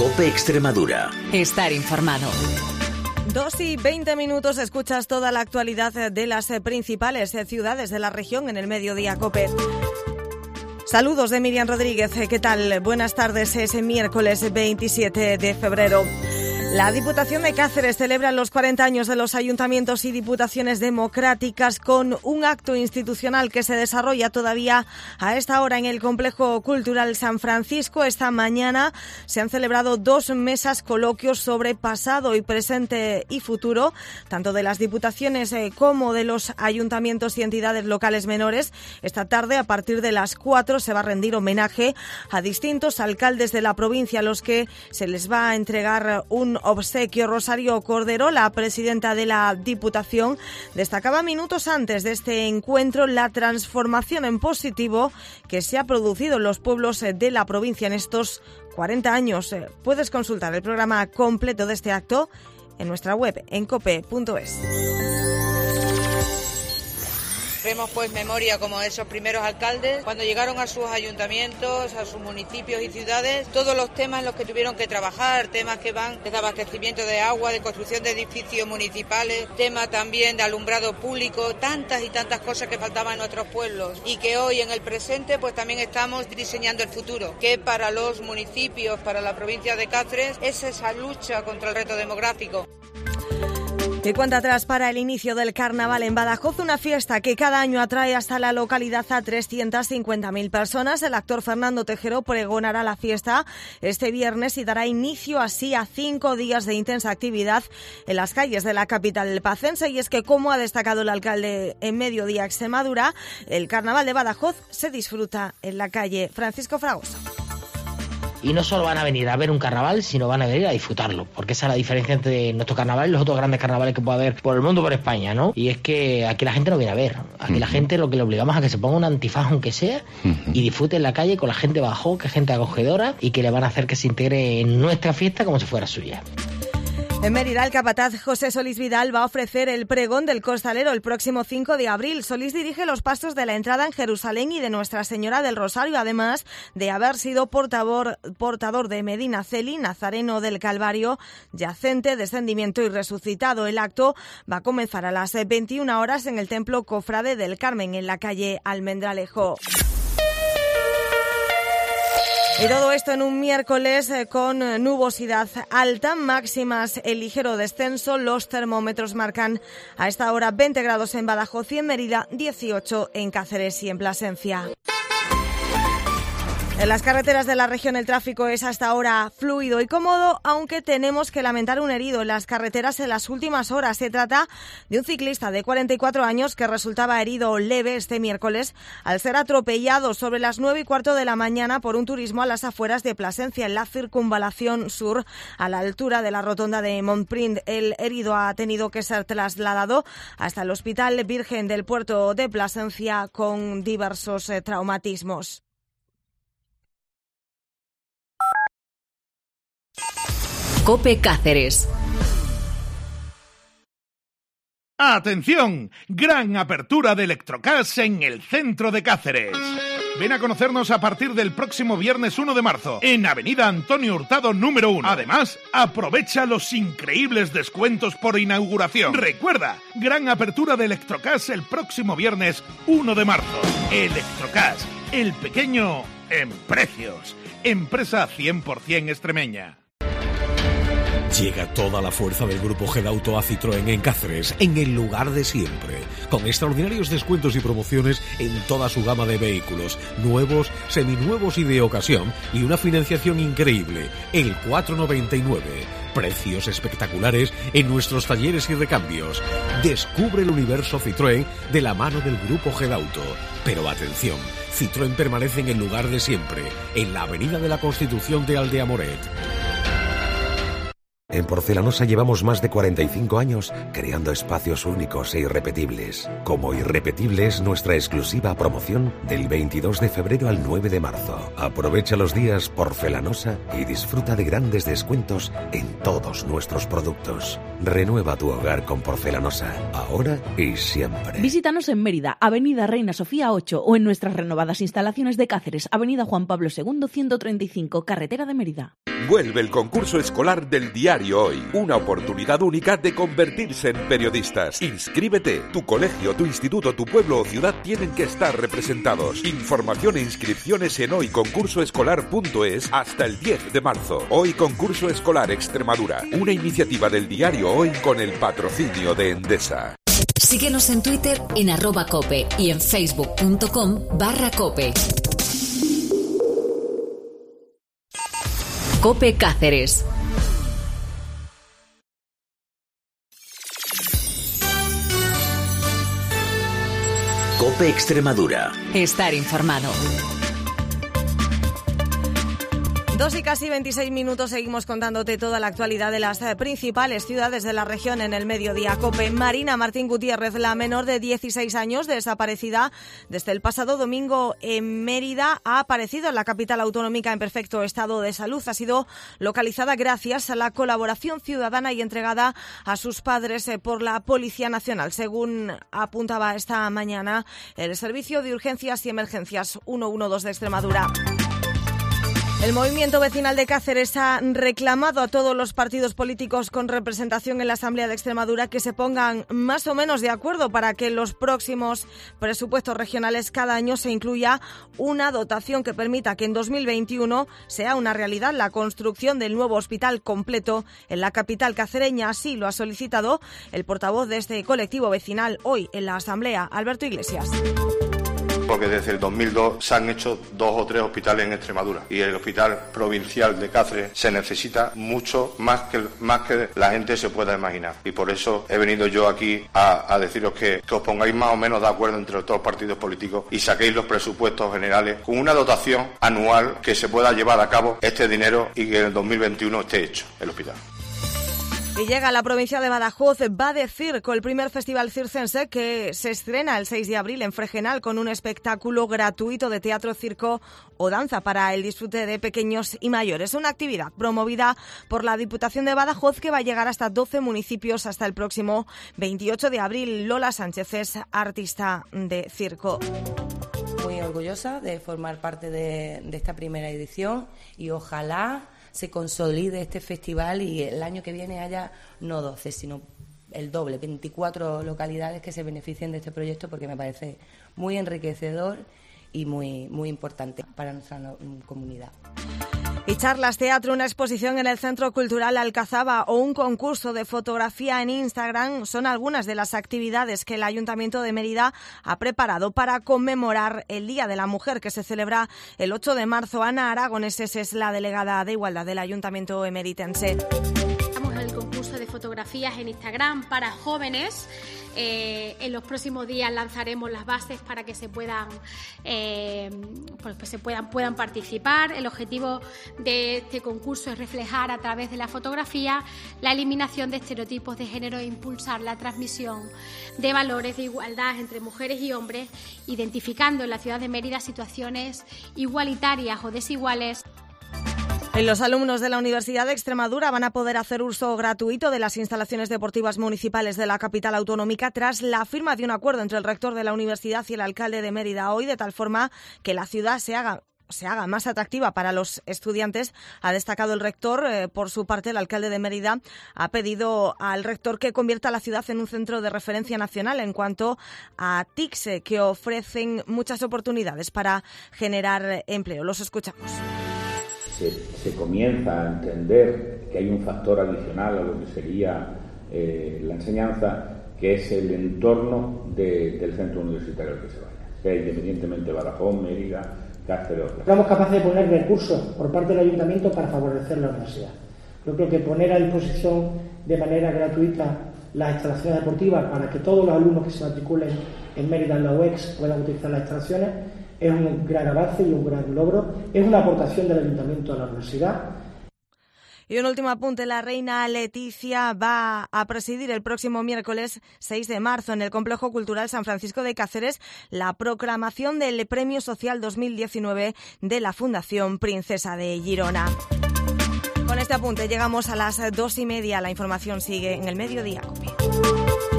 COPE Extremadura. Estar informado. 2:20, escuchas toda la actualidad de las principales ciudades de la región en el Mediodía COPE. Saludos de Miriam Rodríguez, ¿qué tal? Buenas tardes, es miércoles 27 de febrero. La Diputación de Cáceres celebra los 40 años de los ayuntamientos y diputaciones democráticas con un acto institucional que se desarrolla todavía a esta hora en el Complejo Cultural San Francisco. Esta mañana se han celebrado 2 mesas coloquios sobre pasado y presente y futuro, tanto de las diputaciones como de los ayuntamientos y entidades locales menores. Esta tarde, a partir de las 4, se va a rendir homenaje a distintos alcaldes de la provincia, a los que se les va a entregar un obsequio. Rosario Cordero, la presidenta de la Diputación, destacaba minutos antes de este encuentro la transformación en positivo que se ha producido en los pueblos de la provincia en estos 40 años. Puedes consultar el programa completo de este acto en nuestra web, en cope.es. Hacemos pues memoria como esos primeros alcaldes, cuando llegaron a sus ayuntamientos, a sus municipios y ciudades, todos los temas en los que tuvieron que trabajar, temas que van desde abastecimiento de agua, de construcción de edificios municipales, tema también de alumbrado público, tantas y tantas cosas que faltaban en nuestros pueblos y que hoy en el presente pues también estamos diseñando el futuro, que para los municipios, para la provincia de Cáceres, es esa lucha contra el reto demográfico. Y cuenta atrás para el inicio del carnaval en Badajoz, una fiesta que cada año atrae hasta la localidad a 350.000 personas. El actor Fernando Tejero pregonará la fiesta este viernes y dará inicio así a 5 días de intensa actividad en las calles de la capital pacense. Y es que, como ha destacado el alcalde en Mediodía Extremadura, el carnaval de Badajoz se disfruta en la calle Francisco Fragoso. Y no solo van a venir a ver un carnaval, sino van a venir a disfrutarlo, porque esa es la diferencia entre nuestro carnaval y los otros grandes carnavales que puede haber por el mundo, por España, ¿no? Y es que aquí la gente no viene a ver, aquí la gente lo que le obligamos a que se ponga un antifaz aunque sea y disfrute en la calle con la gente bajo, que es gente acogedora y que le van a hacer que se integre en nuestra fiesta como si fuera suya. En Mérida, el capataz José Solís Vidal va a ofrecer el pregón del costalero el próximo 5 de abril. Solís dirige los pasos de la entrada en Jerusalén y de Nuestra Señora del Rosario, además de haber sido portador de Medina Celi, nazareno del Calvario, yacente, descendimiento y resucitado. El acto va a comenzar a las 21 horas en el Templo Cofrade del Carmen, en la calle Almendralejo. Y todo esto en un miércoles con nubosidad alta, máximas en ligero descenso. Los termómetros marcan a esta hora 20 grados en Badajoz y en Mérida, 18 en Cáceres y en Plasencia. En las carreteras de la región el tráfico es hasta ahora fluido y cómodo, aunque tenemos que lamentar un herido en las carreteras en las últimas horas. Se trata de un ciclista de 44 años que resultaba herido leve este miércoles al ser atropellado sobre las 9:15 de la mañana por un turismo a las afueras de Plasencia, en la circunvalación sur, a la altura de la rotonda de Montprint. El herido ha tenido que ser trasladado hasta el Hospital Virgen del Puerto de Plasencia con diversos traumatismos. COPE Cáceres. ¡Atención! Gran apertura de Electrocas en el centro de Cáceres. Ven a conocernos a partir del próximo viernes 1 de marzo en Avenida Antonio Hurtado número 1. Además, aprovecha los increíbles descuentos por inauguración. Recuerda, gran apertura de Electrocas el próximo viernes 1 de marzo. Electrocas, el pequeño en precios. Empresa 100% extremeña. Llega toda la fuerza del Grupo Gedauto a Citroën en Cáceres, en el lugar de siempre, con extraordinarios descuentos y promociones en toda su gama de vehículos, nuevos, seminuevos y de ocasión, y una financiación increíble, el 4,99. Precios espectaculares en nuestros talleres y recambios. Descubre el universo Citroën de la mano del Grupo Gedauto. Pero atención, Citroën permanece en el lugar de siempre, en la Avenida de la Constitución de Aldeamoret. En Porcelanosa llevamos más de 45 años creando espacios únicos e irrepetibles. Como irrepetible es nuestra exclusiva promoción del 22 de febrero al 9 de marzo. Aprovecha los días Porcelanosa y disfruta de grandes descuentos en todos nuestros productos. Renueva tu hogar con Porcelanosa, ahora y siempre. Visítanos en Mérida, Avenida Reina Sofía 8, o en nuestras renovadas instalaciones de Cáceres, Avenida Juan Pablo II 135, Carretera de Mérida. Vuelve el concurso escolar del Diario Hoy, una oportunidad única de convertirse en periodistas. Inscríbete. Tu colegio, tu instituto, tu pueblo o ciudad tienen que estar representados. Información e inscripciones en hoyconcursoescolar.es hasta el 10 de marzo. Hoy Concurso Escolar Extremadura, una iniciativa del Diario Hoy con el patrocinio de Endesa. Síguenos en Twitter en @cope y en facebook.com/cope. Cope Cáceres. Cope Extremadura. Estar informado. 2 y casi 26 minutos, seguimos contándote toda la actualidad de las principales ciudades de la región en el Mediodía Cope. Marina Martín Gutiérrez, la menor de 16 años, desaparecida desde el pasado domingo en Mérida, ha aparecido en la capital autonómica en perfecto estado de salud. Ha sido localizada gracias a la colaboración ciudadana y entregada a sus padres por la Policía Nacional, según apuntaba esta mañana el Servicio de Urgencias y Emergencias 112 de Extremadura. El movimiento vecinal de Cáceres ha reclamado a todos los partidos políticos con representación en la Asamblea de Extremadura que se pongan más o menos de acuerdo para que en los próximos presupuestos regionales cada año se incluya una dotación que permita que en 2021 sea una realidad la construcción del nuevo hospital completo en la capital cacereña. Así lo ha solicitado el portavoz de este colectivo vecinal hoy en la Asamblea, Alberto Iglesias. Porque desde el 2002 se han hecho 2 o 3 hospitales en Extremadura y el hospital provincial de Cáceres se necesita mucho más que la gente se pueda imaginar. Y por eso he venido yo aquí a deciros que os pongáis más o menos de acuerdo entre todos los partidos políticos y saquéis los presupuestos generales con una dotación anual que se pueda llevar a cabo este dinero y que en el 2021 esté hecho el hospital. Y llega a la provincia de Badajoz Va de Circo, el primer festival circense que se estrena el 6 de abril en Fregenal con un espectáculo gratuito de teatro, circo o danza para el disfrute de pequeños y mayores. Una actividad promovida por la Diputación de Badajoz que va a llegar hasta 12 municipios hasta el próximo 28 de abril. Lola Sánchez es artista de circo. Muy orgullosa de formar parte de esta primera edición y ojalá se consolide este festival y el año que viene haya no 12, sino el doble, 24 localidades que se beneficien de este proyecto, porque me parece muy enriquecedor y muy, muy importante para nuestra comunidad. Y charlas, teatro, una exposición en el Centro Cultural Alcazaba o un concurso de fotografía en Instagram son algunas de las actividades que el Ayuntamiento de Mérida ha preparado para conmemorar el Día de la Mujer, que se celebra el 8 de marzo. Ana Aragoneses es la delegada de Igualdad del Ayuntamiento emeritense. Estamos en el concurso de fotografías en Instagram para jóvenes. En los próximos días lanzaremos las bases para que se puedan puedan participar. El objetivo de este concurso es reflejar a través de la fotografía la eliminación de estereotipos de género e impulsar la transmisión de valores de igualdad entre mujeres y hombres, identificando en la ciudad de Mérida situaciones igualitarias o desiguales. Los alumnos de la Universidad de Extremadura van a poder hacer uso gratuito de las instalaciones deportivas municipales de la capital autonómica tras la firma de un acuerdo entre el rector de la universidad y el alcalde de Mérida hoy, de tal forma que la ciudad se haga más atractiva para los estudiantes. Ha destacado el rector. Por su parte, el alcalde de Mérida ha pedido al rector que convierta a la ciudad en un centro de referencia nacional en cuanto a TICs, que ofrecen muchas oportunidades para generar empleo. Los escuchamos. Se comienza a entender que hay un factor adicional a lo que sería la enseñanza, que es el entorno del centro universitario al que se vaya, sea independientemente Badajoz, Mérida, Cáceres. Somos capaces de poner recursos por parte del Ayuntamiento para favorecer la universidad. Yo creo que poner a disposición de manera gratuita las instalaciones deportivas para que todos los alumnos que se matriculen en Mérida en la UEX puedan utilizar las instalaciones es un gran avance y un gran logro. Es una aportación del Ayuntamiento a la universidad. Y un último apunte, la reina Leticia va a presidir el próximo miércoles 6 de marzo en el Complejo Cultural San Francisco de Cáceres la proclamación del Premio Social 2019 de la Fundación Princesa de Girona. Con este apunte llegamos a las 2:30. La información sigue en el Mediodía Cope.